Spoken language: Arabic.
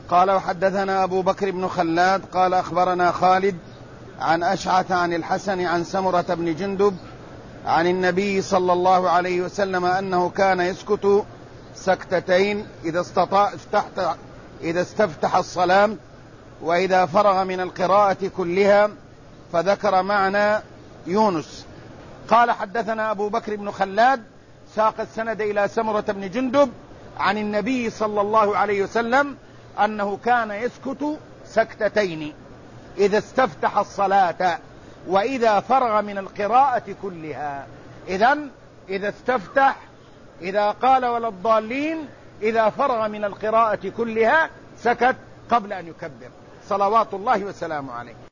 قال وحدثنا أبو بكر بن خلاد قال أخبرنا خالد عن أشعث عن الحسن عن سمرة بن جندب عن النبي صلى الله عليه وسلم أنه كان يسكت سكتتين إذا استفتح الصلاة وإذا فرغ من القراءة كلها، فذكر معنى يونس. قال حدثنا أبو بكر بن خلاد ساق السند إلى سمرة بن جندب عن النبي صلى الله عليه وسلم أنه كان يسكت سكتتين إذا استفتح الصلاة وإذا فرغ من القراءة كلها. إذن إذا استفتح، إذا قال ولا الضالين، إذا فرغ من القراءة كلها سكت قبل أن يكبر صلوات الله وسلامه عليه.